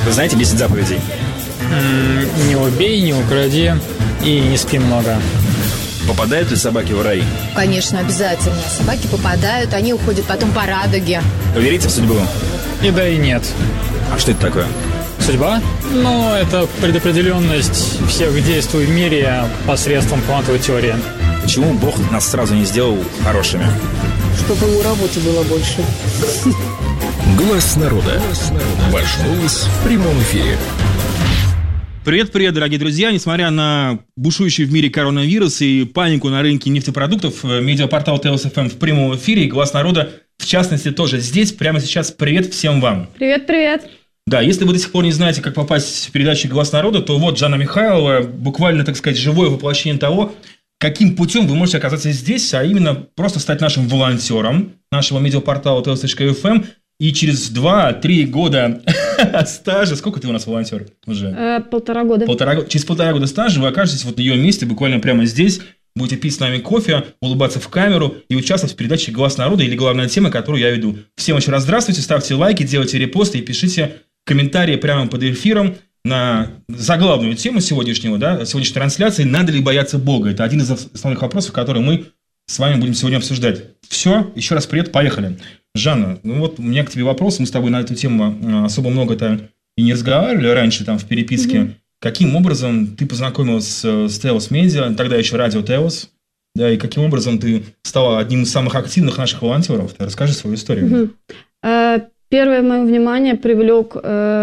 знаете 10 заповедей? Не убей, не укради и не спи много. Попадают ли собаки в рай? Конечно, обязательно. Собаки попадают, они уходят потом по радуге. Вы верите в судьбу? И да, и нет. А что это такое? Судьба? Ну, это предопределенность всех действий в мире посредством квантовой теории. Почему Бог нас сразу не сделал хорошими? Чтобы ему работы было больше. Глаз народа. Ваш голос в прямом эфире. Привет, дорогие друзья! Несмотря на бушующий в мире коронавирус и панику на рынке нефтепродуктов, медиапортал ТЛС-ФМ в прямом эфире и «Глаз народа» в частности тоже здесь, прямо сейчас. Привет всем вам! Привет! Да, если вы до сих пор не знаете, как попасть в передачу «Глаз народа», то вот Жанна Михайлова, буквально, так сказать, живое воплощение того, каким путем вы можете оказаться здесь, а именно просто стать нашим волонтером нашего медиапортала ТЛС.ФМ. И через 2-3 года стажа, сколько ты у нас волонтер уже? 1,5 года. Через 1,5 года стажа вы окажетесь вот на ее месте, буквально прямо здесь, будете пить с нами кофе, улыбаться в камеру и участвовать в передаче «Глаз народа» или главная тема, которую я веду. Всем еще раз здравствуйте, ставьте лайки, делайте репосты и пишите комментарии прямо под эфиром на заглавную тему сегодняшней трансляции «Надо ли бояться Бога?». Это один из основных вопросов, которые мы с вами будем сегодня обсуждать. Все, еще раз привет, поехали. Жанна, ну вот у меня к тебе вопрос. Мы с тобой на эту тему особо много-то и не разговаривали раньше там в переписке. Mm-hmm. Каким образом ты познакомилась с Теос Медиа, тогда еще радио Теос, да, и каким образом ты стала одним из самых активных наших волонтеров? Ты расскажи свою историю. Mm-hmm. Первое мое внимание привлек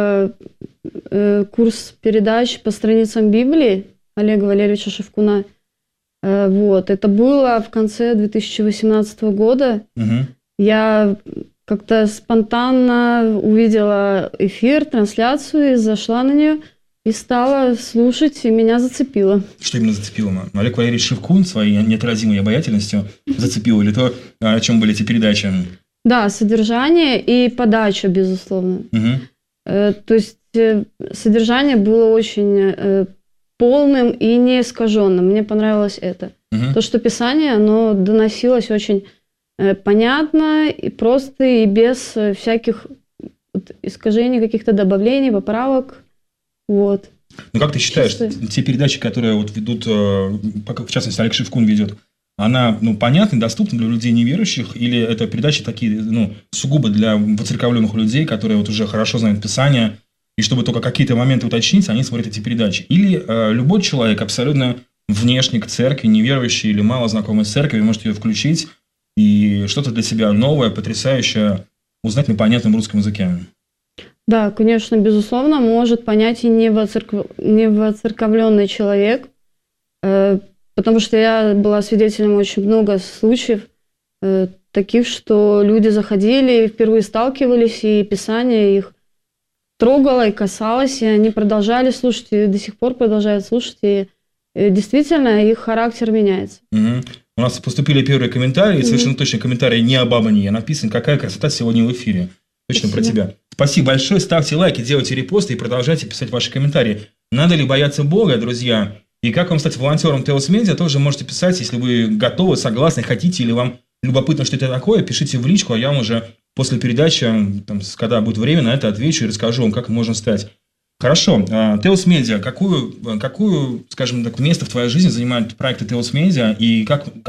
курс передач по страницам Библии Олега Валерьевича Шевкуна. Вот, это было в конце 2018 года. Угу. Я как-то спонтанно увидела эфир, трансляцию, зашла на нее и стала слушать, и меня зацепило. Что именно зацепило? Олег Валерьевич Шевкун своей неотразимой обаятельностью зацепил, или то, о чем были эти передачи? Да, содержание и подача, безусловно. Угу. То есть содержание было очень полным и не искаженным. Мне понравилось это. Угу. То, что Писание, оно доносилось очень понятно и просто, и без всяких искажений, каких-то добавлений, поправок. Вот. Ну, как ты считаешь, те передачи, которые вот ведут, в частности, Олег Шевкун ведет, она, понятна, доступна для людей неверующих, или это передачи такие, сугубо для воцерковленных людей, которые вот уже хорошо знают Писание, и чтобы только какие-то моменты уточнить, они смотрят эти передачи? Или любой человек, абсолютно внешне к церкви, неверующий или мало знакомый с церковью, может ее включить и что-то для себя новое, потрясающее узнать на понятном русском языке? Да, конечно, безусловно, может понять и не воцерковленный человек, потому что я была свидетелем очень много случаев таких, что люди заходили и впервые сталкивались, и Писание их трогало и касалось, и они продолжали слушать, и до сих пор продолжают слушать, и действительно их характер меняется. Угу. У нас поступили первые комментарии, совершенно точно комментарии не об Абане, а написан «Какая красота сегодня в эфире». Точно про тебя. Спасибо большое, ставьте лайки, делайте репосты и продолжайте писать ваши комментарии. Надо ли бояться Бога, друзья? И как вам стать волонтером Теос Медиа, тоже можете писать, если вы готовы, согласны, хотите, или вам любопытно, что это такое, пишите в личку, а я вам уже после передачи, когда будет время, на это отвечу и расскажу вам, как можно стать. Хорошо. Теос Медиа, какую, скажем так, место в твоей жизни занимают проекты Теос Медиа, и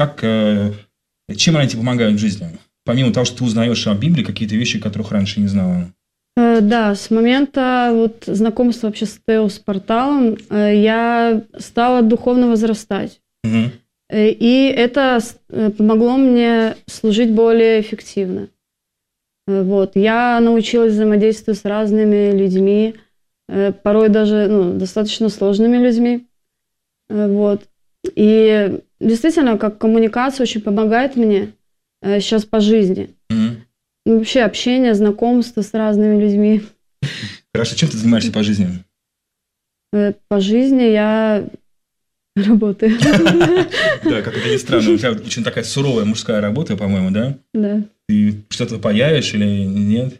чем они тебе помогают в жизни? Помимо того, что ты узнаешь о Библии, какие-то вещи, которых раньше не знала. Да, с момента знакомства вообще с Теос порталом я стала духовно возрастать. Угу. И это помогло мне служить более эффективно. Вот. Я научилась взаимодействовать с разными людьми, порой даже достаточно сложными людьми. Вот. И действительно, как коммуникация очень помогает мне сейчас по жизни. Mm-hmm. Вообще общение, знакомство с разными людьми. Хорошо, чем ты занимаешься по жизни? По жизни я работаю. Да, как это ни странно, у тебя очень такая суровая мужская работа, по-моему, да? Да. Ты что-то паяешь или нет?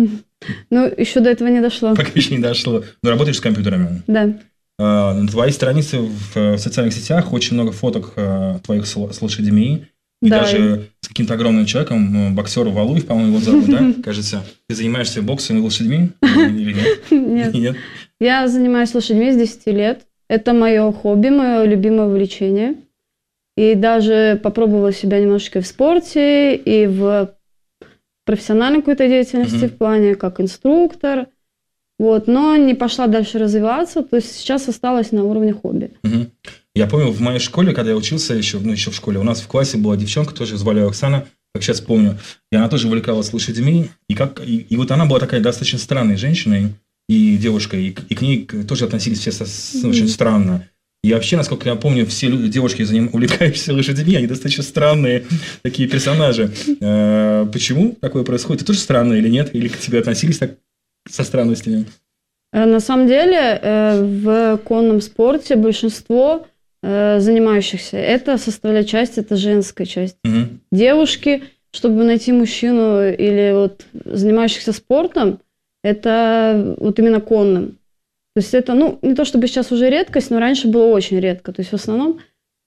Еще до этого не дошло. Пока еще не дошло. Но работаешь с компьютерами? Да. На твоей странице в социальных сетях очень много фоток твоих с лошадьми. И да, даже с каким-то огромным человеком, боксер Валуев, по-моему, его зовут, да, кажется. Ты занимаешься боксом и лошадьми или нет? Нет. Я занимаюсь лошадьми с 10 лет. Это мое хобби, мое любимое увлечение. И даже попробовала себя немножечко в спорте и в профессиональной какой-то деятельности, в плане как инструктор. Вот, но не пошла дальше развиваться, то есть сейчас осталась на уровне хобби. Я помню, в моей школе, когда я учился еще в школе, у нас в классе была девчонка, тоже звали ее Оксана, как сейчас помню, и она тоже увлекалась лошадьми, и вот она была такая достаточно странной женщиной и девушкой, и к ней тоже относились все очень странно. И вообще, насколько я помню, все девушки, увлекающиеся лошадьми, они достаточно странные такие персонажи. Почему такое происходит? Это тоже странно или нет? Или к тебе относились так со странностями? На самом деле, в конном спорте большинство занимающихся, это составляет часть, это женская часть. Девушки, чтобы найти мужчину или вот занимающихся спортом, это вот именно конным. То есть это, не то чтобы сейчас уже редкость, но раньше было очень редко. То есть в основном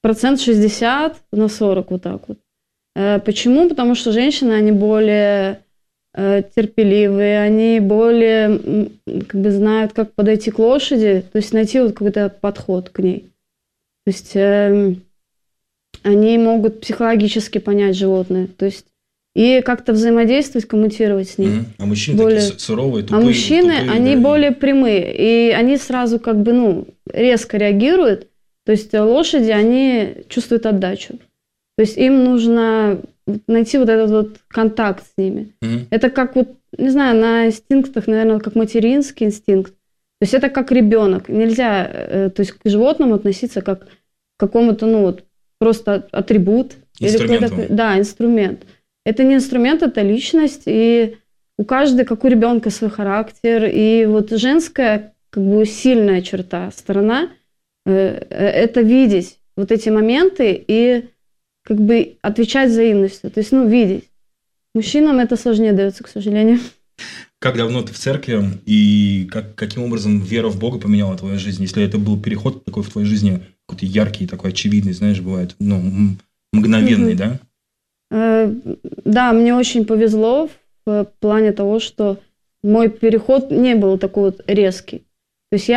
60% на 40% вот так вот. Почему? Потому что женщины, они более терпеливые, они более знают, как подойти к лошади, то есть найти вот какой-то подход к ней. То есть они могут психологически понять животное, то есть и как-то взаимодействовать, коммуницировать с ним. А мужчины такие суровые, тупые. А мужчины, они более прямые, и они сразу резко реагируют, то есть лошади, они чувствуют отдачу. То есть им нужно найти вот этот вот контакт с ними. Это как не знаю, на инстинктах, наверное, как материнский инстинкт. То есть это как ребенок. Нельзя, то есть к животному относиться как к какому-то, просто атрибут. Инструменту. Да, инструмент. Это не инструмент, это личность, и у каждой, как у ребенка, свой характер. И вот женская, сильная сторона, это видеть вот эти моменты и отвечать взаимностью, то есть, видеть. Мужчинам это сложнее дается, к сожалению. Как давно ты в церкви, и каким образом вера в Бога поменяла твою жизнь? Если это был переход такой в твоей жизни, какой-то яркий, такой очевидный, знаешь, бывает, мгновенный, да? Да, мне очень повезло в плане того, что мой переход не был такой резкий. То есть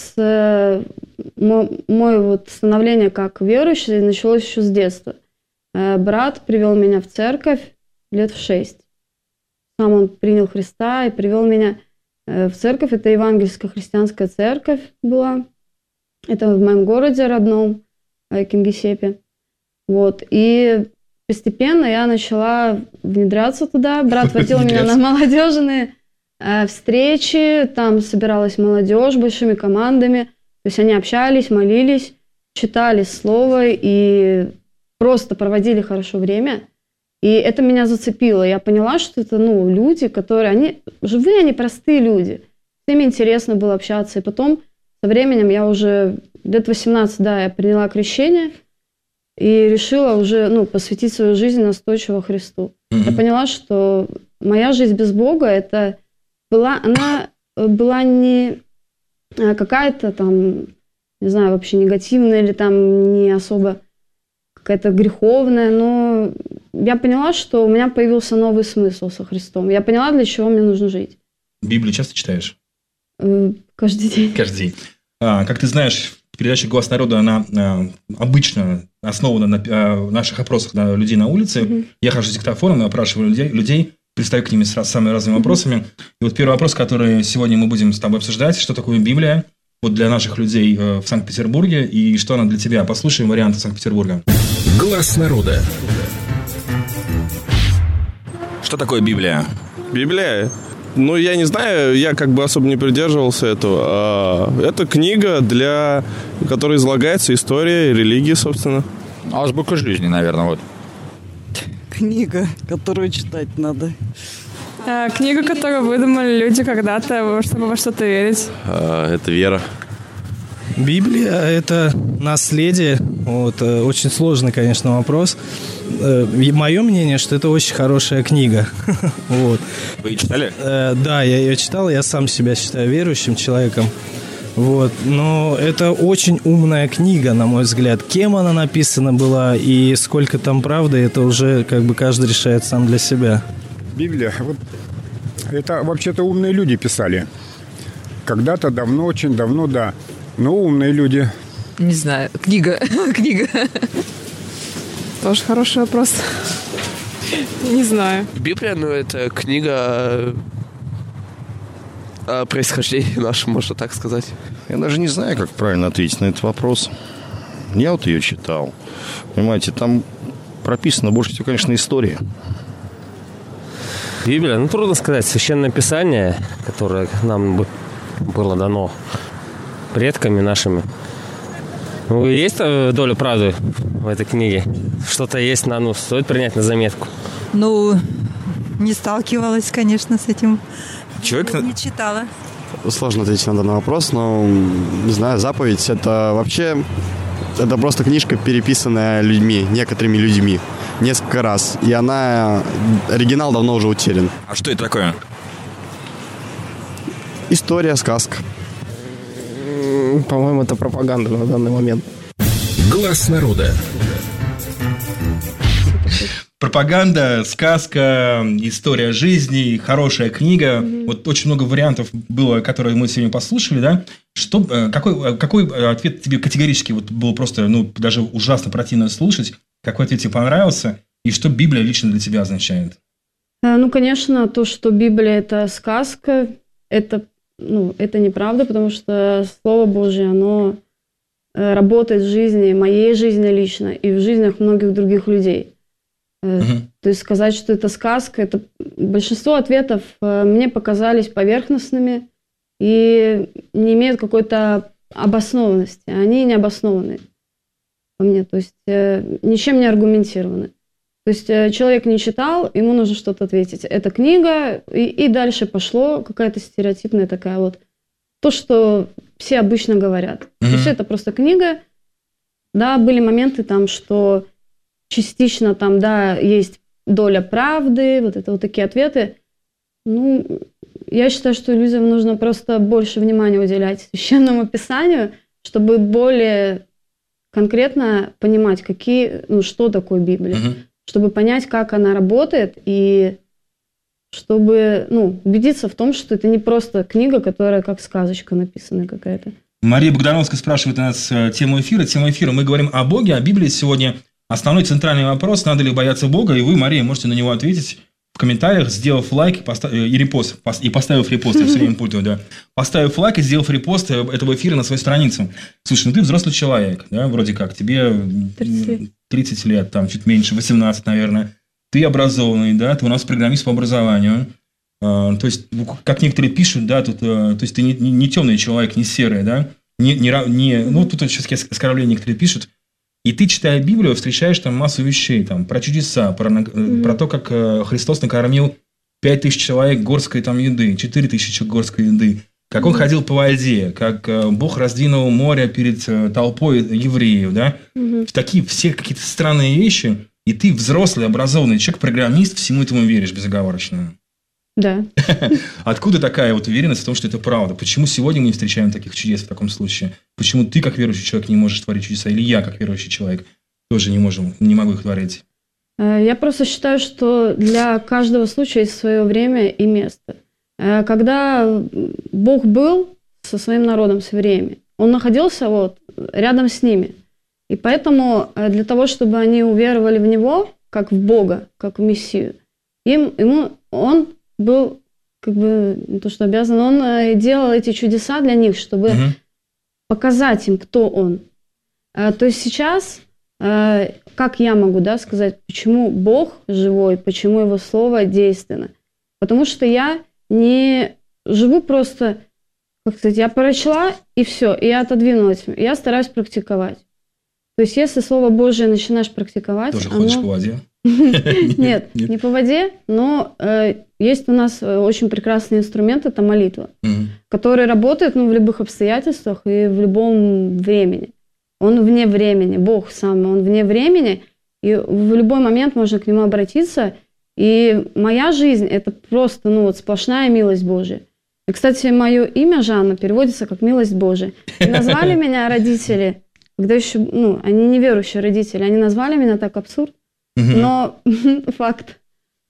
мое становление как верующий началось еще с детства. Брат привел меня в церковь лет в 6. Сам он принял Христа и привел меня в церковь. Это евангельская христианская церковь была. Это в моем городе родном, Кингисеппе. Вот. И постепенно я начала внедряться туда. Брат водил меня на молодежные встречи. Там собиралась молодежь большими командами. То есть они общались, молились, читали слово и просто проводили хорошо время. И это меня зацепило. Я поняла, что это люди, которые... Они живые, они простые люди. С ними интересно было общаться. И потом, со временем, я уже лет 18, я приняла крещение и решила уже посвятить свою жизнь настойчиво Христу. Я поняла, что моя жизнь без Бога, она была не какая-то не знаю, вообще негативная или не особо какая-то греховная, но я поняла, что у меня появился новый смысл со Христом. Я поняла, для чего мне нужно жить. Библию часто читаешь? Каждый день. Каждый день. Как ты знаешь, передача «Голос народа», она обычно основана на наших опросах людей на улице. Я хожу с диктофоном и опрашиваю людей, пристаю к ним с самыми разными вопросами. И вот первый вопрос, который сегодня мы будем с тобой обсуждать, что такое Библия для наших людей в Санкт-Петербурге и что она для тебя. Послушаем варианты Санкт-Петербурга. Глаз народа. Что такое Библия? Библия? Я не знаю, я особо не придерживался этого. Это книга, в которой излагается история, религия, собственно. Азбука жизни, наверное, Книга, которую читать надо. Книга, которую выдумали люди когда-то, чтобы во что-то верить. Это вера. Библия – это наследие. Очень сложный, конечно, вопрос. Мое мнение, что это очень хорошая книга. Вы ее читали? Да, я ее читал. Я сам себя считаю верующим человеком. Но это очень умная книга, на мой взгляд. Кем она написана была и сколько там правды, это уже каждый решает сам для себя. Библия, это вообще-то умные люди писали. Когда-то давно, очень давно, да. Но умные люди. Не знаю. Книга. Тоже хороший вопрос. Не знаю. Библия, это книга о происхождении нашем, можно так сказать. Я даже не знаю, как правильно ответить на этот вопрос. Я вот ее читал. Понимаете, там прописано больше всего, конечно, история. Библия, трудно сказать. Священное Писание, которое нам было дано предками нашими. Есть доля правды в этой книге? Что-то есть, стоит принять на заметку? Не сталкивалась, конечно, с этим. Человек... Не читала. Сложно ответить на данный вопрос, но, не знаю, заповедь – это вообще... Это просто книжка, переписанная людьми, некоторыми людьми, несколько раз. И оригинал давно уже утерян. А что это такое? История, сказка. По-моему, это пропаганда на данный момент. Глаз народа. Пропаганда, сказка, история жизни, хорошая книга. Вот очень много вариантов было, которые мы сегодня послушали, да? Какой ответ тебе категорически было просто, даже ужасно противно слушать? Какой ответ тебе понравился? И что Библия лично для тебя означает? Конечно, то, что Библия – это сказка, это неправда, потому что Слово Божье, оно работает в жизни, моей жизни лично, и в жизнях многих других людей. То есть сказать, что это сказка, большинство ответов мне показались поверхностными и не имеют какой-то обоснованности. Они не обоснованы по мне, то есть ничем не аргументированы. То есть человек не читал, ему нужно что-то ответить. Это книга, и дальше пошло какая-то стереотипная такая вот, то, что все обычно говорят. То есть это просто книга. Да, были моменты там, что частично там, да, есть доля правды, вот такие ответы. Я считаю, что людям нужно просто больше внимания уделять Священному Писанию, чтобы более конкретно понимать, что такое Библия, чтобы понять, как она работает, и чтобы убедиться в том, что это не просто книга, которая как сказочка написана какая-то. Мария Богдановская спрашивает у нас тему эфира. Мы говорим о Боге, о Библии сегодня. Основной центральный вопрос, надо ли бояться Бога, и вы, Мария, можете на него ответить в комментариях, сделав лайк и репост, и поставив репост, я все время путаю, да. Поставив лайк и сделав репост этого эфира на своей странице. Слушай, ты взрослый человек, да, вроде как, тебе 30 лет, там, чуть меньше, 18, наверное. Ты образованный, да, ты у нас программист по образованию. То есть, как некоторые пишут, да, то есть, ты не темный человек, не серый, да, тут сейчас оскорбление некоторые пишут. И ты, читая Библию, встречаешь там массу вещей, там, про чудеса, про то, как Христос накормил 5000 человек горской там еды, 4000 человек горской еды, как он ходил по воде, как Бог раздвинул море перед толпой евреев, да, такие все какие-то странные вещи, и ты взрослый, образованный человек, программист, всему этому веришь безоговорочно. Да. Откуда такая вот уверенность в том, что это правда? Почему сегодня мы не встречаем таких чудес в таком случае? Почему ты, как верующий человек, не можешь творить чудеса? Или я, как верующий человек, тоже не могу их творить? Я просто считаю, что для каждого случая есть свое время и место. Когда Бог был со своим народом все время, Он находился рядом с ними. И поэтому для того, чтобы они уверовали в Него, как в Бога, как в Мессию, Он был, не то что обязан, он делал эти чудеса для них, чтобы показать им, кто он. То есть сейчас, как я могу сказать, почему Бог живой, почему Его Слово действенно? Потому что я не живу просто, я прочла, и все, и я отодвинулась. Я стараюсь практиковать. То есть если Слово Божие начинаешь практиковать... Тоже ходишь по воде? Нет, не по воде, но есть у нас очень прекрасный инструмент, это молитва, который работает в любых обстоятельствах и в любом времени. Он вне времени, Бог сам, он вне времени, и в любой момент можно к Нему обратиться. И моя жизнь – это просто сплошная милость Божья. И, кстати, мое имя Жанна переводится как «милость Божия». И назвали меня родители, когда еще, они неверующие родители, они назвали меня так, абсурд. Но факт.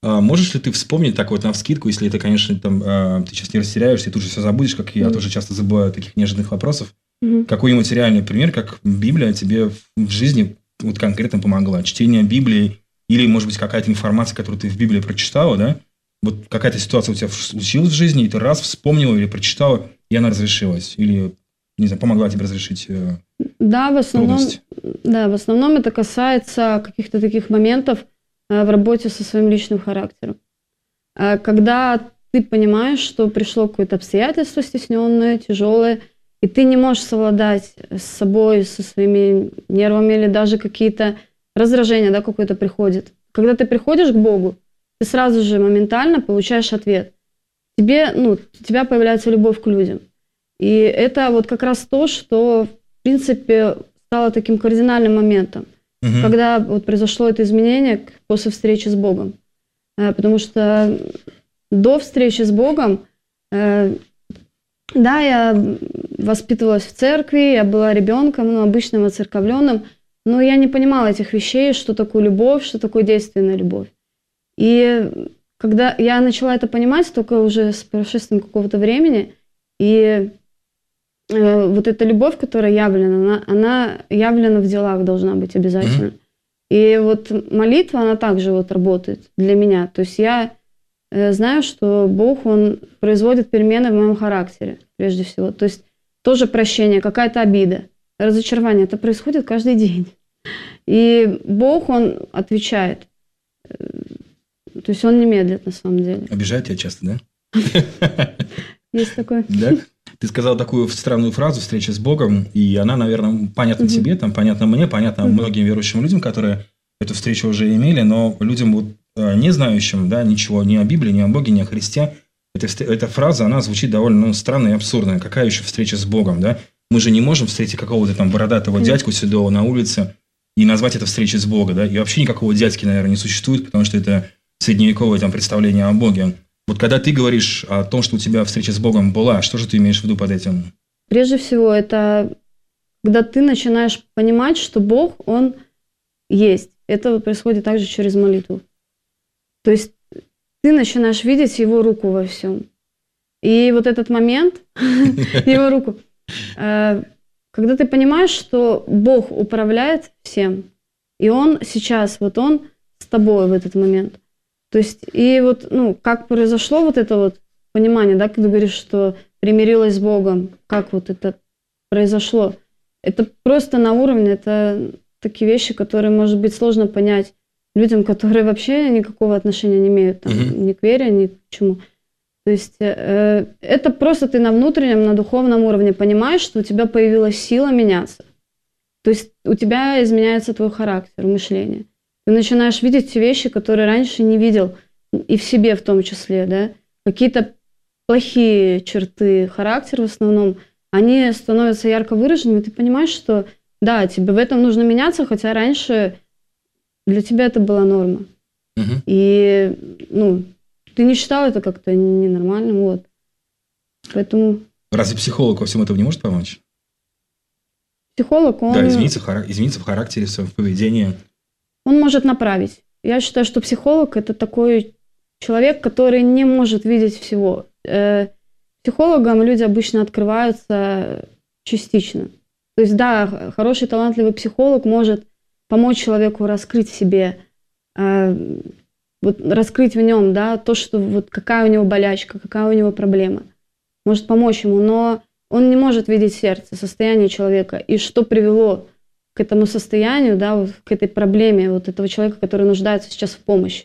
можешь ли ты вспомнить так вот навскидку, если это, конечно, там, ты сейчас не растеряешься и тут же все забудешь, как я тоже часто забываю таких неожиданных вопросов, какой-нибудь реальный пример, как Библия тебе в жизни вот конкретно помогла? Чтение Библии или, может быть, какая-то информация, которую ты в Библии прочитала, да? Вот какая-то ситуация у тебя случилась в жизни, и ты раз вспомнила или прочитала, и она разрешилась? Или, не знаю, помогла тебе разрешить трудности? Да, в основном это касается каких-то таких моментов в работе со своим личным характером. Когда ты понимаешь, что пришло какое-то обстоятельство стесненное, тяжелое, и ты не можешь совладать с собой, со своими нервами, или даже какие-то раздражения, да, какое-то приходит. Когда ты приходишь к Богу, ты сразу же моментально получаешь ответ. У тебя появляется любовь к людям. И это вот как раз то, что, в принципе, стало таким кардинальным моментом, когда вот произошло это изменение после встречи с Богом. Потому что до встречи с Богом, да, я воспитывалась в церкви, я была ребенком, обычным воцерковленным, но я не понимала этих вещей, что такое любовь, что такое действенная любовь. И когда я начала это понимать, только уже с прошествием какого-то времени, и вот эта любовь, которая явлена, она явлена в делах должна быть обязательно. И вот молитва, она также вот работает для меня. То есть я знаю, что Бог, Он производит перемены в моем характере, прежде всего. То есть тоже прощение, какая-то обида, разочарование. Это происходит каждый день. И Бог, Он отвечает. То есть Он не медлит на самом деле. Обижает тебя часто, да? Есть такое. Да? Ты сказал такую странную фразу «встреча с Богом», и она, наверное, понятна тебе, там, понятна мне, понятна многим верующим людям, которые эту встречу уже имели, но людям, вот, не знающим, да, ничего ни о Библии, ни о Боге, ни о Христе, эта фраза, она звучит довольно странно и абсурдно. Какая еще встреча с Богом, да? Мы же не можем встретить какого-то там бородатого дядьку седого на улице и назвать это встречей с Богом, да? И вообще никакого дядьки, наверное, не существует, потому что это средневековое там представление о Боге. Вот когда ты говоришь о том, что у тебя встреча с Богом была, что же ты имеешь в виду под этим? Прежде всего, это когда ты начинаешь понимать, что Бог, Он есть. Это происходит также через молитву. То есть ты начинаешь видеть Его руку во всем. И вот этот момент, Его руку, когда ты понимаешь, что Бог управляет всем, и Он сейчас, вот Он с тобой в этот момент. То есть, и вот, как произошло вот это вот понимание, да, когда ты говоришь, что примирилась с Богом, как вот это произошло. Это просто на уровне, это такие вещи, которые, может быть, сложно понять людям, которые вообще никакого отношения не имеют там, ни к вере, ни к чему. То есть, это просто ты на внутреннем, на духовном уровне понимаешь, что у тебя появилась сила меняться. То есть, у тебя изменяется твой характер, мышление. Ты начинаешь видеть те вещи, которые раньше не видел, и в себе в том числе, да. Какие-то плохие черты характера в основном, они становятся ярко выраженными, и ты понимаешь, что да, тебе в этом нужно меняться, хотя раньше для тебя это была норма. И, ты не считал это как-то ненормальным, вот. Поэтому... Разве психолог во всем этом не может помочь? Психолог, он... Да, измениться в характере, в своем поведении. Он может направить. Я считаю, что психолог – это такой человек, который не может видеть всего. Психологам люди обычно открываются частично. То есть, да, хороший, талантливый психолог может помочь человеку раскрыть в себе, вот, раскрыть в нем, да, то, что вот какая у него болячка, какая у него проблема. Может помочь ему, но он не может видеть сердце, состояние человека и что привело к этому состоянию, да, вот, к этой проблеме вот этого человека, который нуждается сейчас в помощи.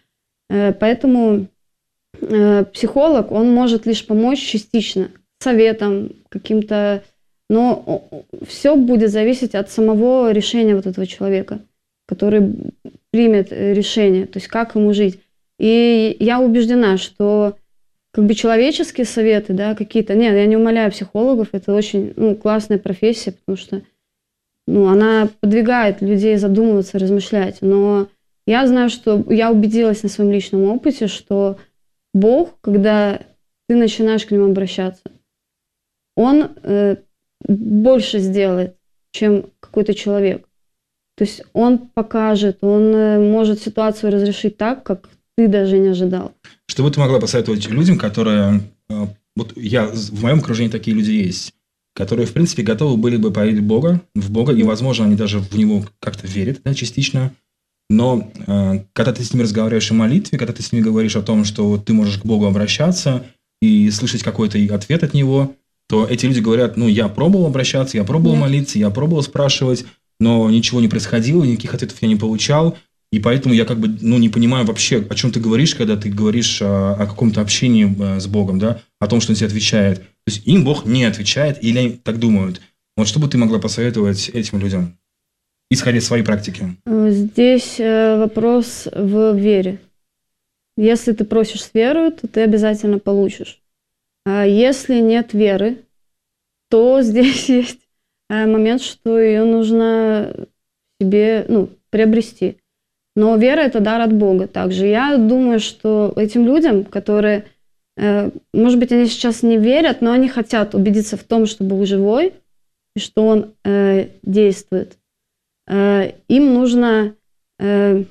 Поэтому психолог, он может лишь помочь частично, советом каким-то, но все будет зависеть от самого решения вот этого человека, который примет решение, то есть как ему жить. И я убеждена, что как бы человеческие советы, да, какие-то... Нет, я не умаляю психологов, это очень классная профессия, потому что она подвигает людей задумываться, размышлять. Но я знаю, что я убедилась на своем личном опыте, что Бог, когда ты начинаешь к Нему обращаться, Он больше сделает, чем какой-то человек. То есть Он покажет, Он может ситуацию разрешить так, как ты ты даже не ожидал. Что бы ты могла посоветовать людям, которые... Вот в моем окружении такие люди есть, которые, в принципе, готовы были бы поверить в Бога, и, возможно, они даже в Него как-то верят, да, частично. Но когда ты с ними разговариваешь о молитве, когда ты с ними говоришь о том, что ты можешь к Богу обращаться и слышать какой-то ответ от Него, то эти люди говорят, я пробовал обращаться, я пробовал молиться, я пробовал спрашивать, но ничего не происходило, никаких ответов я не получал, и поэтому я не понимаю вообще, о чем ты говоришь, когда ты говоришь о каком-то общении с Богом, да, о том, что Он тебе отвечает. То есть им Бог не отвечает, или они так думают. Вот что бы ты могла посоветовать этим людям, исходя из своей практики? Здесь вопрос в вере. Если ты просишь с верой, то ты обязательно получишь. А если нет веры, то здесь есть момент, что ее нужно себе приобрести. Но вера – это дар от Бога. Также я думаю, что этим людям, которые, может быть, они сейчас не верят, но они хотят убедиться в том, что Бог живой и что Он действует, им нужно, им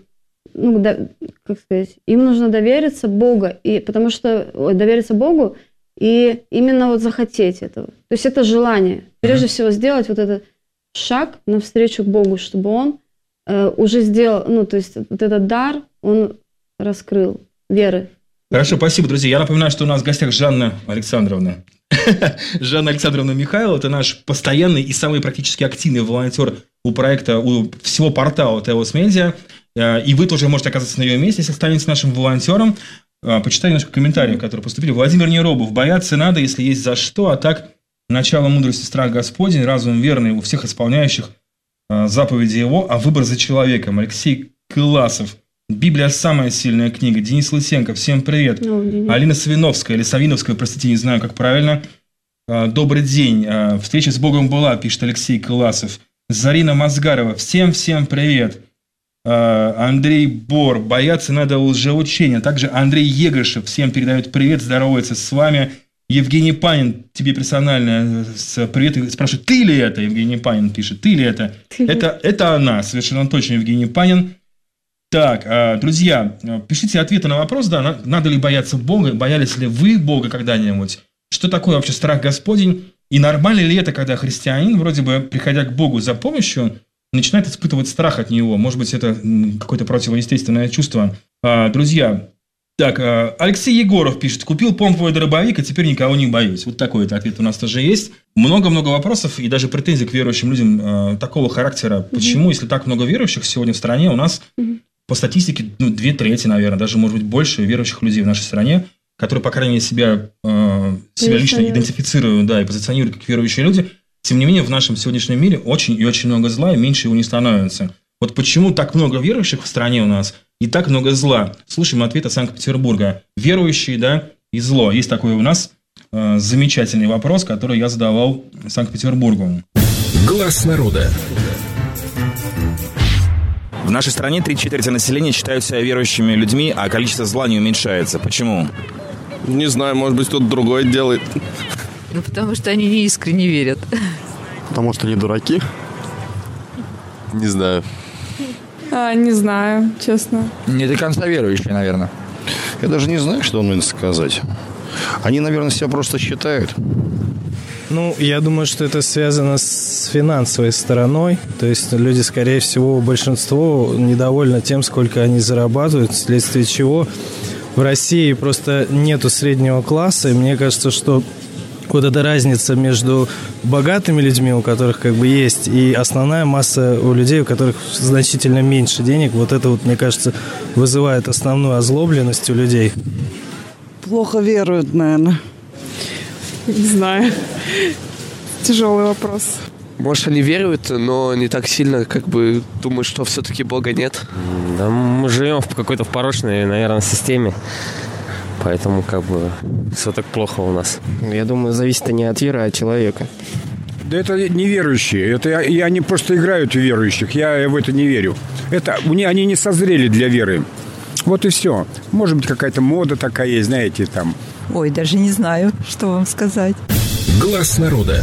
нужно довериться Богу, довериться Богу и именно захотеть этого. То есть это желание. Прежде всего сделать вот этот шаг навстречу к Богу, чтобы Он уже сделал, то есть вот этот дар Он раскрыл веры. Хорошо, спасибо, друзья. Я напоминаю, что у нас в гостях Жанна Александровна. Жанна Александровна Михайлова – это наш постоянный и самый практически активный волонтер у проекта, у всего портала Telos Media. И вы тоже можете оказаться на ее месте, если станете нашим волонтером. Почитаю немножко комментариев, которые поступили. Владимир Неробов. Бояться надо, если есть за что, а так начало мудрости страх Господень, разум верный у всех исполняющих заповеди Его, а выбор за человеком. Алексей Кыласов. Библия – самая сильная книга. Денис Лысенко, всем привет. Алина Савиновская или Савиновская, простите, не знаю, как правильно. Добрый день. Встреча с Богом была, пишет Алексей Кыласов. Зарина Мазгарова, всем привет. Андрей Бор, бояться надо лжеучения. Также Андрей Егошев, всем передает привет, здоровается с вами. Евгений Панин, тебе персонально привет, спрашивает, ты ли это? Евгений Панин пишет, ты ли это? Это она, совершенно точно, Евгений Панин. Так, друзья, пишите ответы на вопрос, да, надо ли бояться Бога, боялись ли вы Бога когда-нибудь? Что такое вообще страх Господень? И нормально ли это, когда христианин, вроде бы, приходя к Богу за помощью, начинает испытывать страх от Него? Может быть, это какое-то противоестественное чувство. Друзья, так, Алексей Егоров пишет, купил помповый дробовик, а теперь никого не боюсь. Вот такой ответ у нас тоже есть. Много-много вопросов и даже претензий к верующим людям такого характера. Почему, если так много верующих сегодня в стране, у нас... По статистике, 2/3, наверное, даже, может быть, больше верующих людей в нашей стране, которые, по крайней мере, себя лично идентифицируют, да, и позиционируют как верующие люди. Тем не менее, в нашем сегодняшнем мире очень и очень много зла, и меньше его не становится. Вот почему так много верующих в стране у нас и так много зла? Слушаем ответ от Санкт-Петербурга. Верующие, да, и зло. Есть такой у нас замечательный вопрос, который я задавал Санкт-Петербургу. Глаз народа. В нашей стране 3/4 населения считают себя верующими людьми, а количество зла не уменьшается. Почему? Не знаю, может быть, кто-то другой делает. Потому что они не искренне верят. Потому что они дураки? Не знаю. Не знаю, честно. Не до конца верующие, наверное. Я даже не знаю, что вам сказать. Они, наверное, себя просто считают. Я думаю, что это связано с финансовой стороной. То есть люди, скорее всего, большинство недовольны тем, сколько они зарабатывают, вследствие чего в России просто нету среднего класса. И мне кажется, что вот эта разница между богатыми людьми, у которых есть, и основная масса у людей, у которых значительно меньше денег, вот это мне кажется, вызывает основную озлобленность у людей. Плохо веруют, наверное. Не знаю. Тяжелый вопрос. Может, они веруют, но не так сильно, думают, что все-таки Бога нет. Да, мы живем в какой-то порочной, наверное, системе. Поэтому все так плохо у нас. Я думаю, зависит не от веры, а от человека. Да это неверующие. Это они просто играют в верующих. Я в это не верю. Они не созрели для веры. Вот и все. Может быть, какая-то мода такая есть, знаете, там. Ой, даже не знаю, что вам сказать. Глаз народа.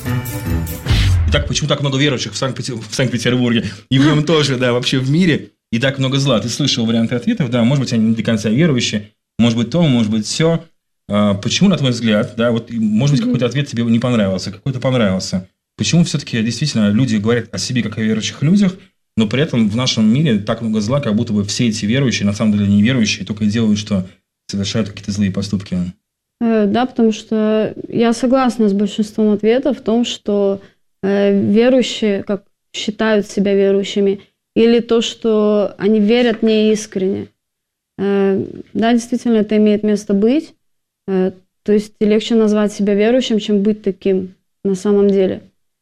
Итак, почему так много верующих в Санкт-Петербурге? И в нем тоже, да, вообще в мире. и так много зла. Ты слышал варианты ответов, да, может быть, они не до конца верующие, может быть, то, может быть, все. Почему, на твой взгляд, да, вот, может быть, какой-то ответ тебе не понравился, какой-то понравился. Почему все-таки действительно люди говорят о себе как о верующих людях, но при этом в нашем мире так много зла, как будто бы все эти верующие, на самом деле неверующие, только и делают, что совершают какие-то злые поступки? Да, потому что я согласна с большинством ответов в том, что верующие, как считают себя верующими, или то, что они верят не искренне. Да, действительно, это имеет место быть. То есть легче назвать себя верующим, чем быть таким на самом деле.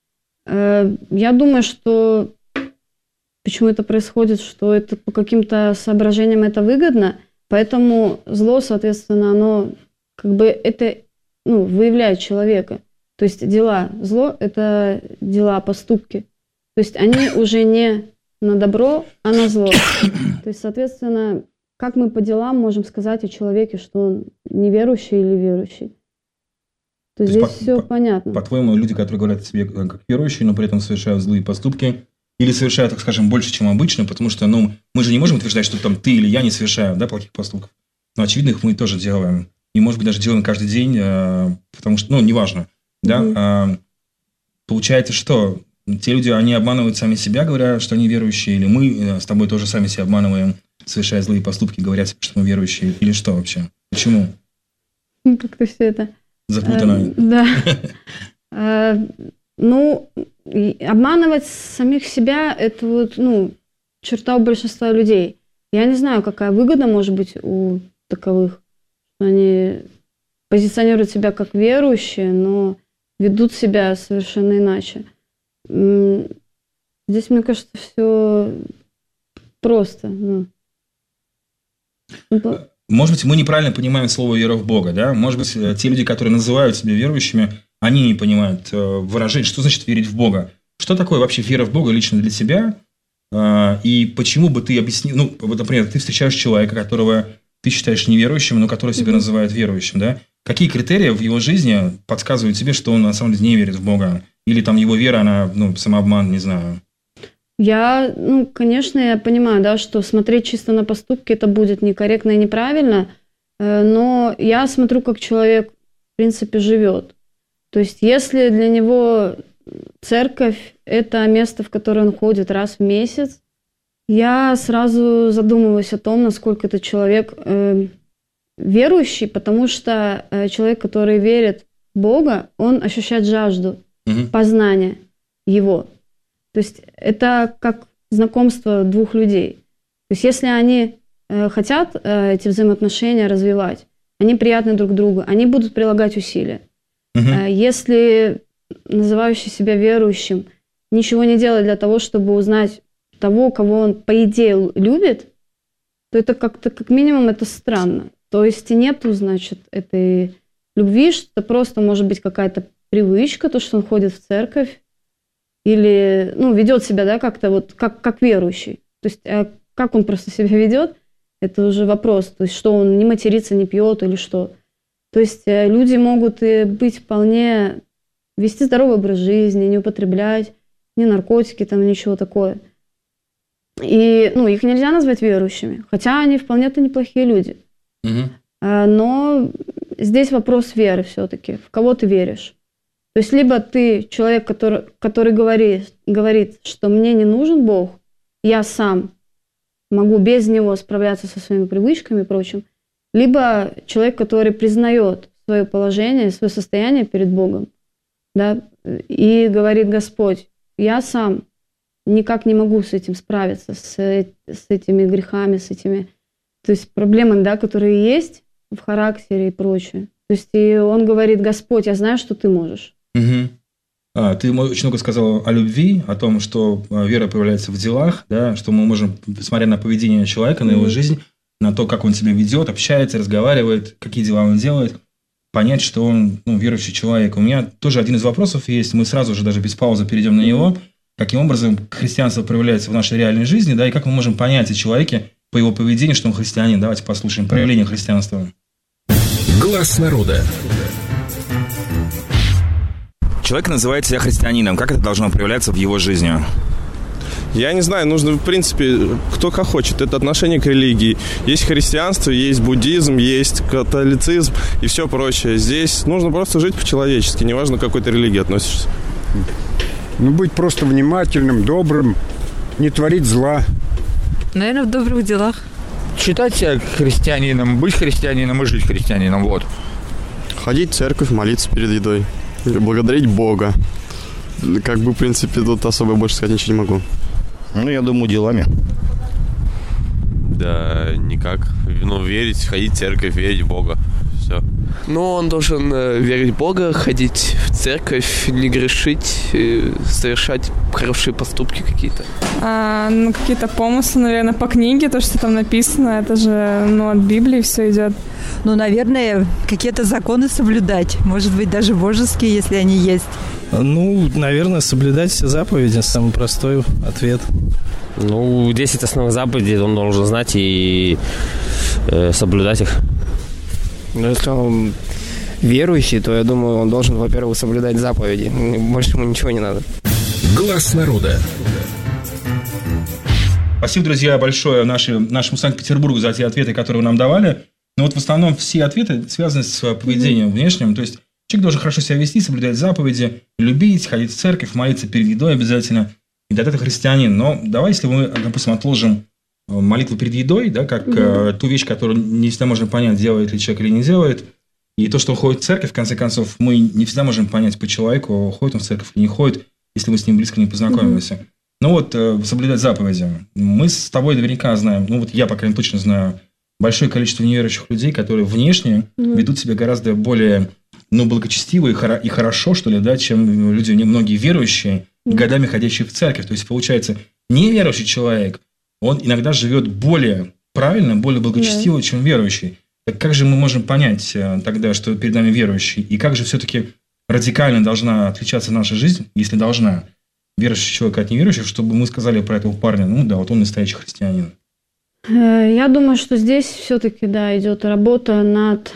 Я думаю, что почему это происходит, что это по каким-то соображениям это выгодно, поэтому зло, соответственно, оно как бы это выявляет человека. То есть дела. Зло – это дела, поступки. То есть они уже не на добро, а на зло. То есть, соответственно, как мы по делам можем сказать о человеке, что он неверующий или верующий? То есть здесь все понятно. По-твоему, люди, которые говорят о себе как верующие, но при этом совершают злые поступки, или совершают, так скажем, больше, чем обычно, потому что мы же не можем утверждать, что там ты или я не совершаем плохих поступков. Но, очевидно, их мы тоже делаем. И, может быть, даже делаем каждый день, потому что, неважно. Да? Получается, что те люди, они обманывают сами себя, говоря, что они верующие, или мы с тобой тоже сами себя обманываем, совершая злые поступки, говоря, что мы верующие, или что вообще? Почему? Как-то все это... Запутанно. Да. Обманывать самих себя – это черта у большинства людей. Я не знаю, какая выгода может быть у таковых, что они позиционируют себя как верующие, но ведут себя совершенно иначе. Здесь, мне кажется, все просто. Может быть, мы неправильно понимаем слово «вера в Бога», да? Может быть, те люди, которые называют себя верующими, они не понимают выражение, что значит верить в Бога. Что такое вообще вера в Бога лично для тебя? И почему бы ты объяснил... например, ты встречаешь человека, которого ты считаешь неверующим, но который себя называет верующим, да? Какие критерии в его жизни подсказывают тебе, что он на самом деле не верит в Бога? Или там его вера, она, самообман, не знаю. Конечно, я понимаю, да, что смотреть чисто на поступки это будет некорректно и неправильно, но я смотрю, как человек, в принципе, живет. То есть, если для него церковь – это место, в которое он ходит раз в месяц, я сразу задумываюсь о том, насколько этот человек верующий, потому что человек, который верит в Бога, он ощущает жажду познания Его. То есть это как знакомство двух людей. То есть если они хотят эти взаимоотношения развивать, они приятны друг другу, они будут прилагать усилия. Если называющий себя верующим ничего не делает для того, чтобы узнать того, кого он, по идее, любит, то это как-то, как минимум, это странно. То есть нету, значит, этой любви, что просто может быть какая-то привычка, то, что он ходит в церковь, или, ведет себя, да, как-то как верующий. То есть как он просто себя ведет, это уже вопрос. То есть что он не матерится, не пьет или что. То есть люди могут быть вполне, вести здоровый образ жизни, не употреблять ни наркотики, там, ничего такое. И, их нельзя назвать верующими, хотя они вполне-то неплохие люди. Но здесь вопрос веры все-таки. В кого ты веришь? То есть либо ты человек, который говорит, что мне не нужен Бог, я сам могу без Него справляться со своими привычками и прочим, либо человек, который признает свое положение, свое состояние перед Богом, да, и говорит: Господь, я сам никак не могу с этим справиться, с этими грехами, с этими, то есть проблемами, да, которые есть в характере и прочее. То есть и он говорит: Господь, я знаю, что ты можешь. Ты очень много сказал о любви, о том, что вера проявляется в делах, да, что мы можем, смотря на поведение человека, на его жизнь, на то, как он себя ведет, общается, разговаривает, какие дела он делает, понять, что он верующий человек. У меня тоже один из вопросов есть, мы сразу же даже без паузы перейдем на него. Каким образом христианство проявляется в нашей реальной жизни, да, и как мы можем понять о человеке по его поведению, что он христианин. Давайте послушаем проявление христианства. Глаз народа. Человек называет себя христианином. Как это должно проявляться в его жизни? Я не знаю, нужно, в принципе, кто как хочет. Это отношение к религии. Есть христианство, есть буддизм, есть католицизм и все прочее. Здесь нужно просто жить по-человечески, неважно, к какой ты религии относишься. Ну, быть просто внимательным, добрым, не творить зла. Наверное, в добрых делах. Считать себя христианином, быть христианином и жить христианином, вот. Ходить в церковь, молиться перед едой, благодарить Бога. Как бы, в принципе, тут особо больше сказать ничего не могу. Ну, я думаю, делами. Да, никак. Ну, верить, ходить в церковь, верить в Бога. Все. Ну, он должен верить в Бога, ходить в церковь, не грешить, совершать хорошие поступки какие-то. Какие-то помыслы, наверное, по книге, то, что там написано, это же, от Библии все идет. Ну, наверное, какие-то законы соблюдать. Может быть, даже божеские, если они есть. Ну, наверное, соблюдать все заповеди. Самый простой ответ. 10 основных заповедей он должен знать и соблюдать их. Ну, если он верующий, то, я думаю, он должен, во-первых, соблюдать заповеди. Больше ему ничего не надо. Глаз народа. Спасибо, друзья, большое нашему Санкт-Петербургу за те ответы, которые вы нам давали. Но вот в основном все ответы связаны с поведением внешним. То есть человек должен хорошо себя вести, соблюдать заповеди, любить, ходить в церковь, молиться перед едой обязательно. И тогда ты христианин. Но давай, если мы, допустим, отложим молитву перед едой, да, как ту вещь, которую не всегда можно понять, делает ли человек или не делает. И то, что он ходит в церковь, в конце концов, мы не всегда можем понять по человеку, ходит он в церковь или не ходит, если мы с ним близко не познакомимся. Ну вот, соблюдать заповеди. Мы с тобой наверняка знаем, я, по крайней мере, точно знаю, большое количество неверующих людей, которые внешне ведут себя гораздо более благочестиво и хорошо, что ли, да, чем люди, многие верующие, годами ходящие в церковь. То есть, получается, неверующий человек, он иногда живет более правильно, более благочестиво, чем верующий. Так как же мы можем понять тогда, что перед нами верующий? И как же все-таки радикально должна отличаться наша жизнь, если должна, верующий человек от неверующего, чтобы мы сказали про этого парня, вот он настоящий христианин? Я думаю, что здесь все-таки, идет работа над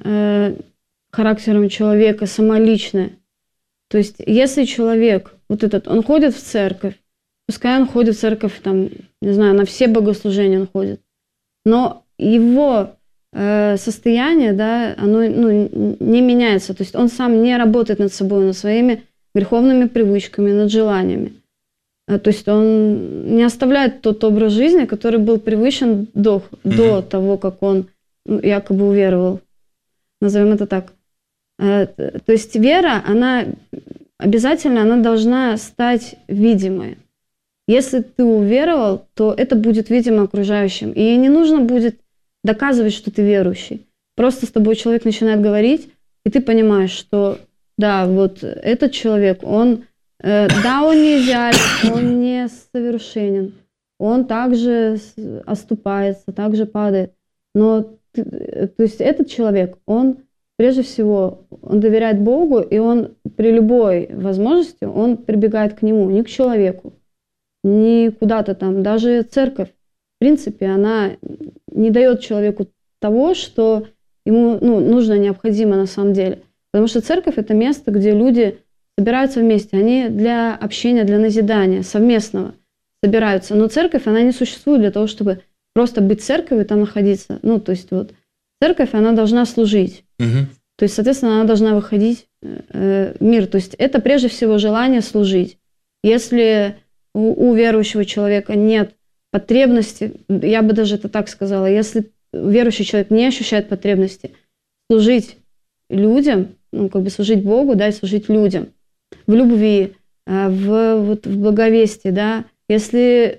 характером человека, самоличная. То есть, если человек, он ходит в церковь, пускай он ходит в церковь, на все богослужения он ходит, но его состояние, оно не меняется. То есть, он сам не работает над собой, над своими греховными привычками, над желаниями. То есть, он не оставляет тот образ жизни, который был привычен до того, как он якобы уверовал. Назовем это так. То есть, вера, она должна стать видимой. Если ты уверовал, то это будет видимо окружающим. И не нужно будет доказывать, что ты верующий. Просто с тобой человек начинает говорить, и ты понимаешь, что этот человек, он не идеален, он не совершенен, он также оступается, также падает. Но то есть этот человек, он прежде всего, он доверяет Богу, и он при любой возможности, он прибегает к Нему, не к человеку, не куда-то там. Даже церковь, в принципе, она не дает человеку того, что ему нужно, необходимо на самом деле. Потому что церковь – это место, где люди собираются вместе. Они для общения, для назидания, совместного собираются. Но церковь, она не существует для того, чтобы просто быть церковью и там находиться. Церковь, она должна служить. То есть, соответственно, она должна выходить в мир. То есть, это прежде всего желание служить. Если у верующего человека нет потребности, я бы даже это так сказала, если верующий человек не ощущает потребности служить людям, служить Богу, и служить людям в любви, в благовестии, если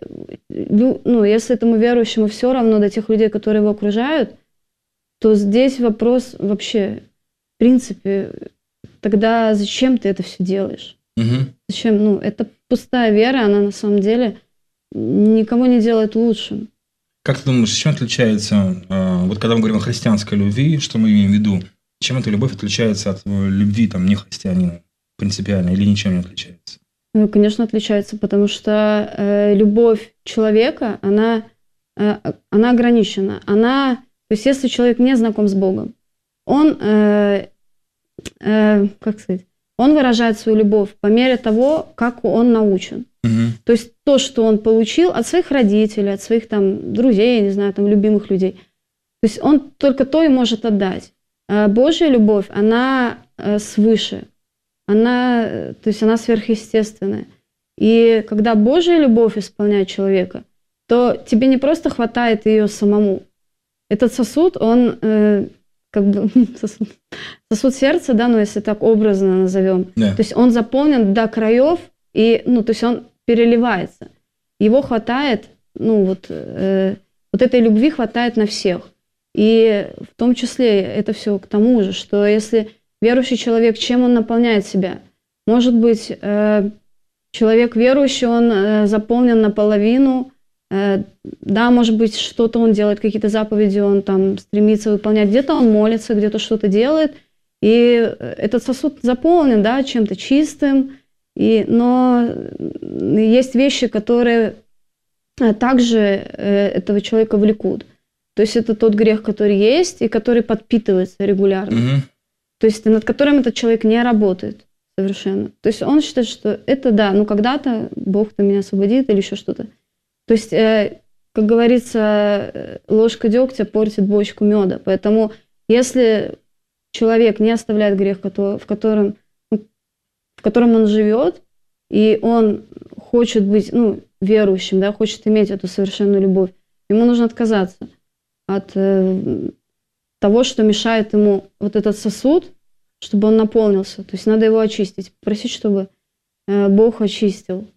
этому верующему все равно до тех людей, которые его окружают, то здесь вопрос вообще, в принципе, тогда зачем ты это все делаешь? Зачем? Это пустая вера, она на самом деле никого не делает лучшим. Как ты думаешь, чем отличается, когда мы говорим о христианской любви, что мы имеем в виду, чем эта любовь отличается от любви не христианина принципиально или ничем не отличается? Конечно, отличается, потому что любовь человека, она ограничена. То есть, если человек не знаком с Богом, он, он выражает свою любовь по мере того, как он научен. То есть то, что он получил от своих родителей, от своих там друзей, не знаю, там любимых людей. То есть он только то и может отдать. А Божья любовь, она свыше, то есть она сверхъестественная. И когда Божья любовь исполняет человека, то тебе не просто хватает ее самому. Этот сосуд, он как бы сосуд сердца, да, ну если так образно назовем. Да. То есть он заполнен до краев, и, ну, то есть он переливается. Его хватает, ну вот этой любви хватает на всех. И в том числе это все к тому же, что если верующий человек, чем он наполняет себя? Может быть, человек верующий, он заполнен наполовину, да, может быть, что-то он делает, какие-то заповеди он там стремится выполнять, где-то он молится, где-то что-то делает, и этот сосуд заполнен, да, чем-то чистым, но есть вещи, которые также этого человека влекут. То есть это тот грех, который есть и который подпитывается регулярно. То есть над которым этот человек не работает совершенно. То есть он считает, что это да, ну когда-то Бог-то меня освободит или еще что-то. То есть, как говорится, ложка дегтя портит бочку меда. Поэтому если человек не оставляет грех, в котором он живет, и он хочет быть, ну, верующим, да, хочет иметь эту совершенную любовь, ему нужно отказаться от того, что мешает ему вот этот сосуд, чтобы он наполнился. То есть надо его очистить, просить, чтобы Бог очистил.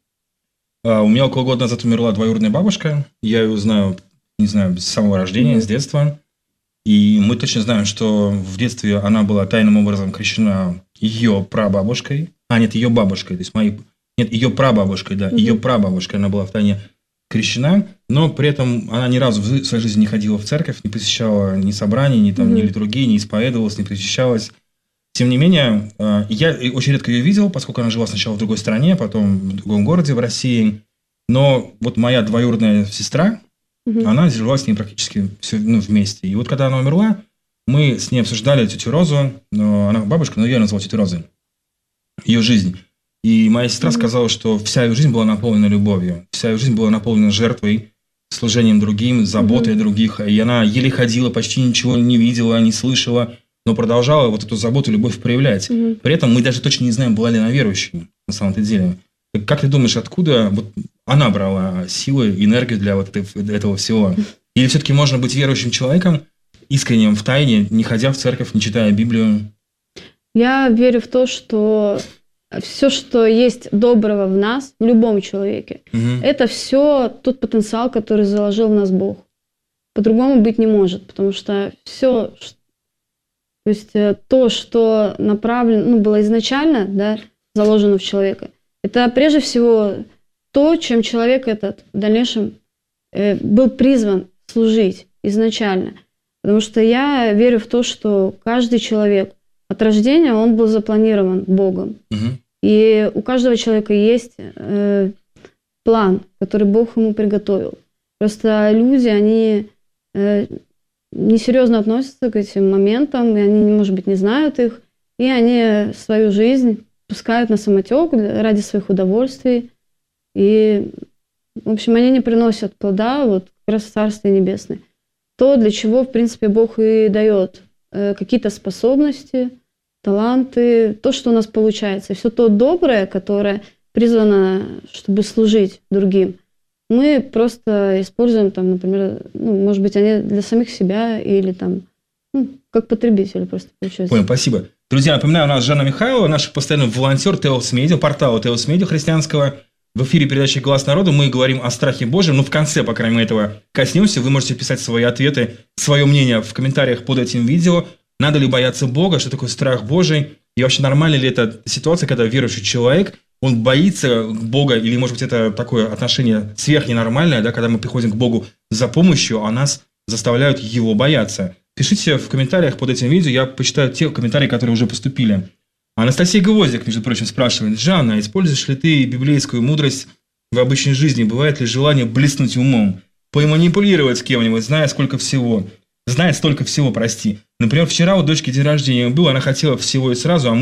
У меня около года назад умерла двоюродная бабушка. Я ее знаю, не знаю, с самого рождения, с детства. И мы точно знаем, что в детстве она была тайным образом крещена ее прабабушкой. Нет, ее бабушкой. То есть ее прабабушкой, да. Ее прабабушкой она была в тайне крещена, но при этом она ни разу в своей жизни не ходила в церковь, не посещала ни собраний, ни литургии, не исповедовалась, не причащалась. Тем не менее, я очень редко ее видел, поскольку она жила сначала в другой стране, потом в другом городе в России. Но вот моя двоюродная сестра, она жила с ней практически все, вместе. И вот когда она умерла, мы с ней обсуждали тетю Розу, она бабушка, но я ее назвал тетю Розой, ее жизнь. И моя сестра сказала, что вся ее жизнь была наполнена любовью, вся ее жизнь была наполнена жертвой, служением другим, заботой о других. И она еле ходила, почти ничего не видела, не слышала, но продолжала вот эту заботу, любовь проявлять. При этом мы даже точно не знаем, была ли она верующей на самом-то деле. Как ты думаешь, откуда вот она брала силы, энергию для вот этого всего? Или все-таки можно быть верующим человеком, искренним в тайне, не ходя в церковь, не читая Библию? Я верю в то, что все, что есть доброго в нас, в любом человеке, это все тот потенциал, который заложил в нас Бог. По-другому быть не может, потому что все, то есть то, что направлено, было изначально, да, заложено в человека, это прежде всего то, чем человек этот в дальнейшем был призван служить изначально. Потому что я верю в то, что каждый человек от рождения он был запланирован Богом. И у каждого человека есть план, который Бог ему приготовил. Просто люди, они несерьезно относятся к этим моментам, и они, может быть, не знают их, и они свою жизнь пускают на самотек ради своих удовольствий. И, в общем, они не приносят плода вот как раз в Царствие Небесное. То, для чего, в принципе, Бог и дает какие-то способности, таланты, то, что у нас получается. И все то доброе, которое призвано, чтобы служить другим, мы просто используем, там, например, может быть, они для самих себя или там, как потребители просто получается. Понял, спасибо. Друзья, напоминаю, у нас Жанна Михайлова, наш постоянный волонтер Теос Медиа, портала Теос Медиа христианского. В эфире передачи «Глас народа» мы говорим о страхе Божьем. В конце, по крайней мере, этого коснемся. Вы можете писать свои ответы, свое мнение в комментариях под этим видео. Надо ли бояться Бога? Что такое страх Божий? И вообще нормально ли это ситуация, когда верующий человек, он боится Бога? Или, может быть, это такое отношение сверхненормальное, да, когда мы приходим к Богу за помощью, а нас заставляют его бояться? Пишите в комментариях под этим видео, я почитаю те комментарии, которые уже поступили. Анастасия Гвоздик, между прочим, спрашивает: Жанна, используешь ли ты библейскую мудрость в обычной жизни? Бывает ли желание блеснуть умом, поманипулировать с кем-нибудь, зная столько всего, прости. Например, вчера у дочки день рождения был, она хотела всего и сразу, а мы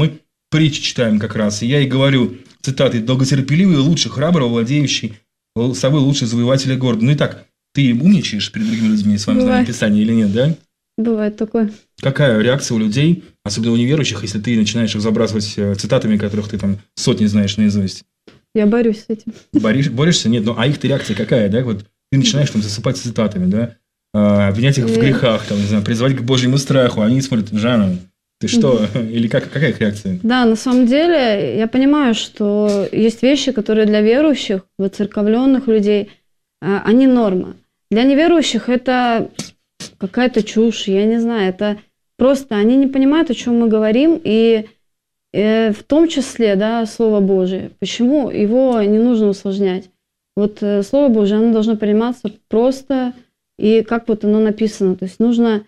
притчи читаем как раз. И я и говорю, цитаты: «Долготерпеливый лучше храброго, владеющий собой лучше завоевателя города». Ну и так, ты умничаешь перед другими людьми с вами знанием Писания или нет, да? Бывает такое. Какая реакция у людей, особенно у неверующих, если ты начинаешь их забрасывать цитатами, которых ты там сотни знаешь наизусть? Я борюсь с этим. Борешься? Нет, а их-то реакция какая, да? Вот ты начинаешь там засыпать цитатами, да? Обвинять их в грехах, там, не знаю, призывать к Божьему страху, они смотрят: Жанна, ты что? Или какая их реакция? Да, на самом деле я понимаю, что есть вещи, которые для верующих, воцерковленных людей, они норма. Для неверующих это какая-то чушь, я не знаю, это просто они не понимают, о чем мы говорим, и в том числе, да, Слово Божие. Почему его не нужно усложнять? Вот Слово Божие, оно должно пониматься просто и как вот оно написано. То есть нужно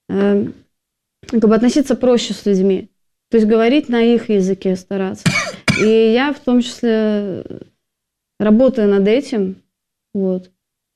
относиться проще с людьми. То есть говорить на их языке, стараться. И я в том числе работаю над этим, вот.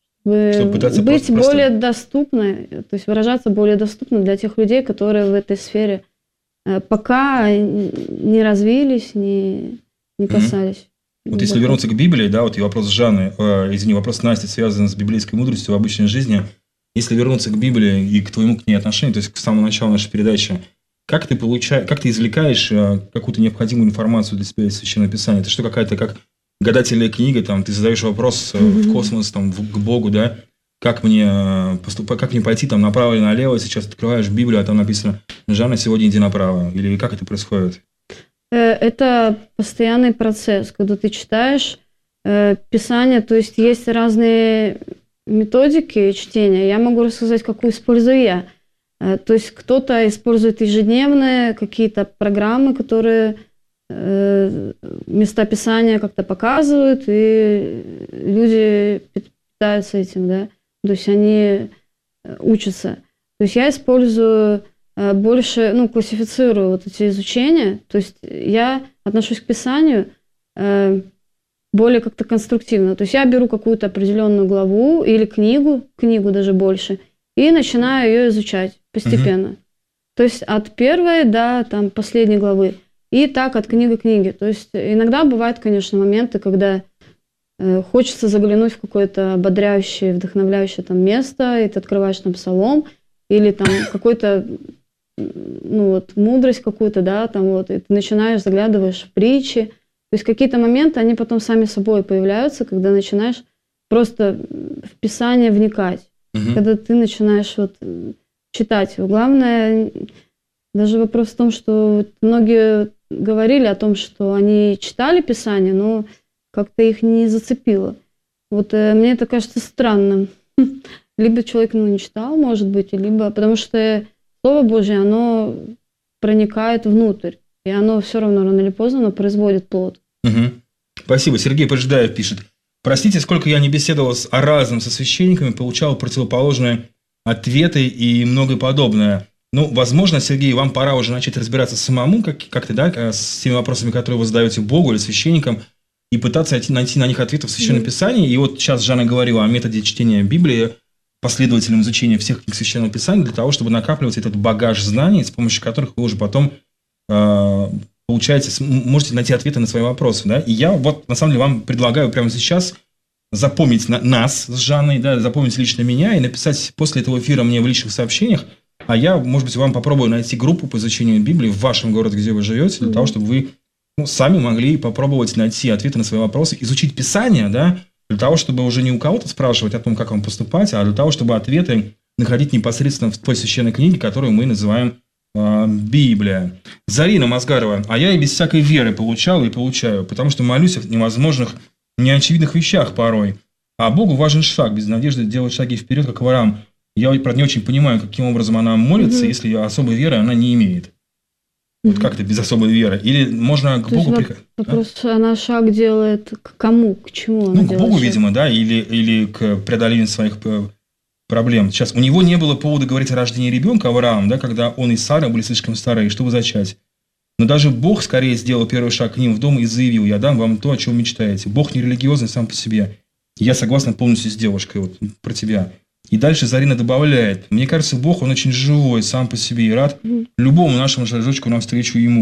Быть более доступной, то есть выражаться более доступно для тех людей, которые в этой сфере пока не развились, не касались. Вот если вернуться к Библии, да, вот и вопрос Жанны, вопрос Насти связан с библейской мудростью в обычной жизни. Если вернуться к Библии и к твоему к ней отношению, то есть к самому началу нашей передачи, как ты извлекаешь какую-то необходимую информацию для себя из Священного Писания? Это что, какая-то как гадательная книга, там, ты задаешь вопрос в космос, там, к Богу, да, как мне пойти там направо или налево, сейчас открываешь Библию, а там написано: Жанна, сегодня иди направо, или как это происходит? Это постоянный процесс, когда ты читаешь Писание, то есть есть разные методики чтения, я могу рассказать, какую использую я. То есть кто-то использует ежедневные какие-то программы, которые места Писания как-то показывают, и люди питаются этим, да, то есть они учатся. То есть я использую больше, классифицирую вот эти изучения, то есть я отношусь к Писанию более как-то конструктивно. То есть я беру какую-то определенную главу или книгу даже больше, и начинаю ее изучать постепенно. То есть от первой до там последней главы. И так от книги к книге. То есть иногда бывают, конечно, моменты, когда хочется заглянуть в какое-то ободряющее, вдохновляющее там место, и ты открываешь там псалом, или там какой-то, мудрость какую-то, да, там вот, и ты начинаешь, заглядываешь в притчи. То есть какие-то моменты, они потом сами собой появляются, когда начинаешь просто в Писание вникать. Когда ты начинаешь читать. Главное, даже вопрос в том, что многие говорили о том, что они читали Писание, но как-то их не зацепило. Вот мне это кажется странным. Либо человек не читал, может быть, либо потому что Слово Божье, оно проникает внутрь, и оно все равно рано или поздно производит плод. Спасибо. Сергей Пожидаев пишет: простите, сколько я не беседовал о разном со священниками, получал противоположные ответы и многое подобное. Возможно, Сергей, вам пора уже начать разбираться самому, как-то, да, с теми вопросами, которые вы задаете Богу или священникам, и пытаться найти на них ответы в Священном Писании. И вот сейчас Жанна говорила о методе чтения Библии, последовательном изучении всех книг Священного Писания, для того, чтобы накапливать этот багаж знаний, с помощью которых вы уже потом можете найти ответы на свои вопросы. Да? И я на самом деле вам предлагаю прямо сейчас запомнить нас с Жанной, да, запомнить лично меня и написать после этого эфира мне в личных сообщениях, а я, может быть, вам попробую найти группу по изучению Библии в вашем городе, где вы живете, для того, чтобы вы сами могли попробовать найти ответы на свои вопросы, изучить Писание, да, для того, чтобы уже не у кого-то спрашивать о том, как вам поступать, а для того, чтобы ответы находить непосредственно в той священной книге, которую мы называем Библия. Зарина Мазгарова: а я и без всякой веры получал и получаю, потому что молюсь о невозможных, неочевидных вещах порой. А Богу важен шаг, без надежды делать шаги вперед, как Авраам. Я, правда, не очень понимаю, каким образом она молится, если особой веры она не имеет. Вот как это без особой веры? Или можно к Богу приходить? Вопрос, она шаг делает к кому, к чему она делает? К Богу, шаг? видимо, да, или к преодолению своих проблем. Сейчас у него не было повода говорить о рождении ребенка, Авраам, да, когда он и Сара были слишком стары, чтобы зачать. Но даже Бог скорее сделал первый шаг к ним в дом и заявил: я дам вам то, о чем мечтаете. Бог не религиозный сам по себе. Я согласна полностью с девушкой, вот про тебя. И дальше Зарина добавляет: мне кажется, Бог, он очень живой сам по себе и рад любому нашему шажочку навстречу ему.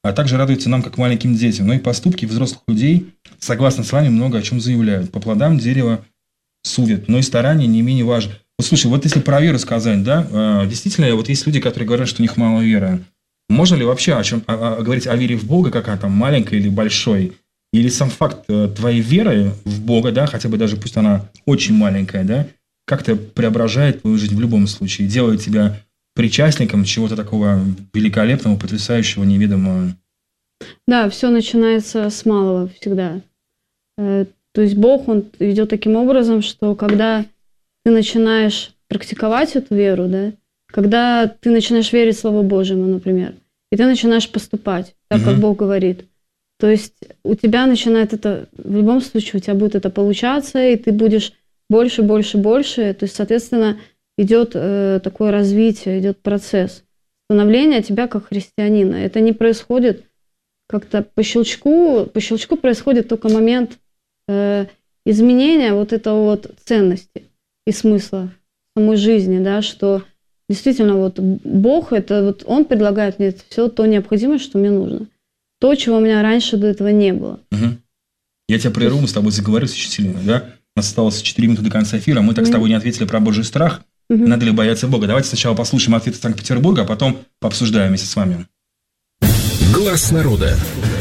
а также радуется нам, как маленьким детям. Но и поступки взрослых людей, согласно с вами, много о чем заявляют. По плодам дерева судят, но и старания не менее важны. Вот слушай, вот если про веру сказать, да, действительно, вот есть люди, которые говорят, что у них мало веры. Можно ли вообще говорить о вере в Бога, как она там маленькой или большой? Или сам факт твоей веры в Бога, да, хотя бы даже пусть она очень маленькая, да, как-то преображает твою жизнь в любом случае, делает тебя причастником чего-то такого великолепного, потрясающего, неведомого? Да, все начинается с малого всегда. То есть Бог, Он ведет таким образом, что когда ты начинаешь практиковать эту веру, да, когда ты начинаешь верить Слову Божьему, например, и ты начинаешь поступать так, как Бог говорит, то есть у тебя начинает это, в любом случае, у тебя будет это получаться, и ты будешь больше, больше, больше. То есть, соответственно, идет такое развитие, идет процесс становления тебя как христианина. Это не происходит как-то по щелчку. По щелчку происходит только момент изменения вот этого вот ценности и смысла самой жизни, да, что действительно вот Бог, это вот Он предлагает мне все то необходимое, что мне нужно. То, чего у меня раньше до этого не было. Угу. Я тебя прерву, мы с тобой заговорились очень сильно, да? У нас осталось 4 минуты до конца эфира, мы так с тобой не ответили про Божий страх. Надо ли бояться Бога? Давайте сначала послушаем ответ из Санкт-Петербурга, а потом пообсуждаем вместе с вами. Глас народа.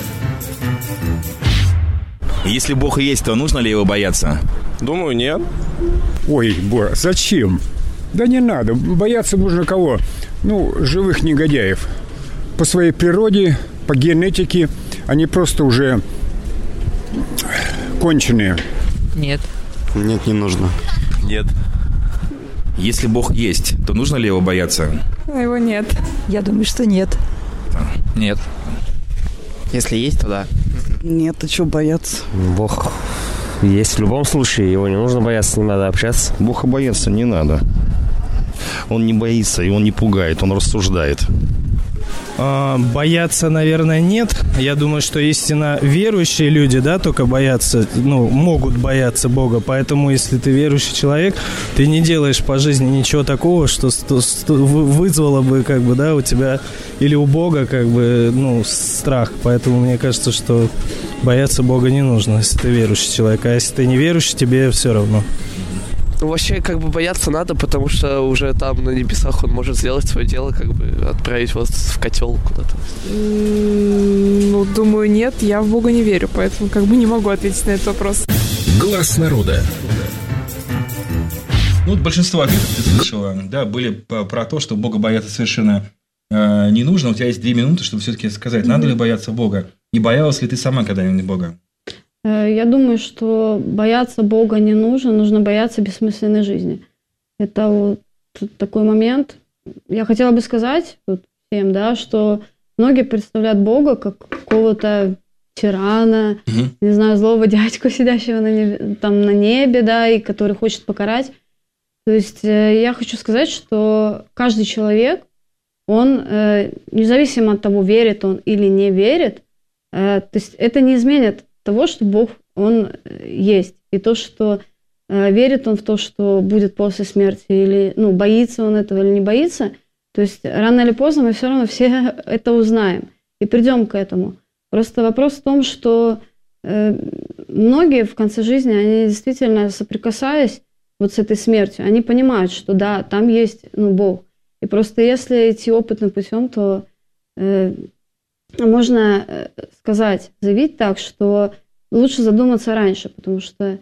Если Бог и есть, то нужно ли его бояться? Думаю, нет. Ой, зачем? Да не надо. Бояться нужно кого? Ну, живых негодяев. По своей природе, по генетике, они просто уже конченые. Нет. Нет, не нужно. Нет. Если Бог есть, то нужно ли его бояться? Его нет. Я думаю, что нет. Нет. Если есть, то да. Нет, а чего бояться? Бог есть в любом случае, его не нужно бояться, с ним надо общаться. Бога бояться не надо. Он не боится, и он не пугает, он рассуждает. Бояться, наверное, нет. Я думаю, что истинно верующие люди, да, только боятся, могут бояться Бога. Поэтому, если ты верующий человек, ты не делаешь по жизни ничего такого, что вызвало бы, как бы, да, у тебя или у Бога, как бы, страх. Поэтому мне кажется, что бояться Бога не нужно, если ты верующий человек. А если ты не верующий, тебе все равно. Вообще, как бы бояться надо, потому что уже там на небесах он может сделать свое дело, как бы отправить вас в котел куда-то. Думаю, нет. Я в Бога не верю, поэтому как бы не могу ответить на этот вопрос. Глас народа. Большинство ответов ты слышала, да, были про то, что Бога бояться совершенно не нужно. У тебя есть 2 минуты, чтобы все-таки сказать, надо ли бояться Бога. И боялась ли ты сама когда-нибудь Бога? Я думаю, что бояться Бога не нужно, нужно бояться бессмысленной жизни. Это вот такой момент. Я хотела бы сказать всем, да, что многие представляют Бога как какого-то тирана, не знаю, злого дядьку, сидящего на небе, да, и который хочет покарать. То есть я хочу сказать, что каждый человек, он, независимо от того, верит он или не верит, то есть это не изменит того, что Бог, Он есть. И то, что верит Он в то, что будет после смерти, или боится Он этого или не боится, то есть рано или поздно мы все равно все это узнаем и придем к этому. Просто вопрос в том, что многие в конце жизни, они действительно, соприкасаясь вот с этой смертью, они понимают, что да, там есть Бог. И просто если идти опытным путем, то можно сказать, заявить так, что лучше задуматься раньше, потому что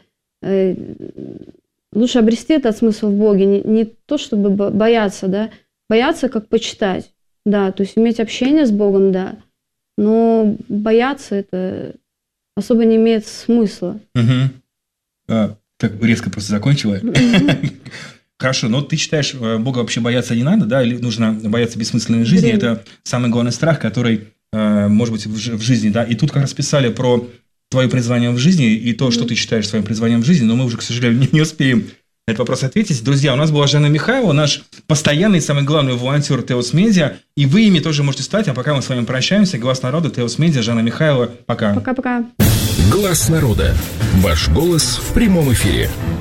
лучше обрести этот смысл в Боге, не то, чтобы бояться, да, бояться как почитать, да, то есть иметь общение с Богом, да, но бояться это особо не имеет смысла. Так резко просто закончила. Хорошо, но ты считаешь, Бога вообще бояться не надо, да, или нужно бояться бессмысленной жизни? Это самый главный страх, который может быть в жизни, да, и тут как раз писали про твое призвание в жизни и то, что ты считаешь своим призванием в жизни, но мы уже, к сожалению, не успеем на этот вопрос ответить. Друзья, у нас была Жанна Михайлова, наш постоянный, самый главный волонтер Теос Медиа, и вы ими тоже можете стать, а пока мы с вами прощаемся. Глас народа, Теос Медиа, Жанна Михайлова, пока. Пока-пока. Глас народа. Ваш голос в прямом эфире.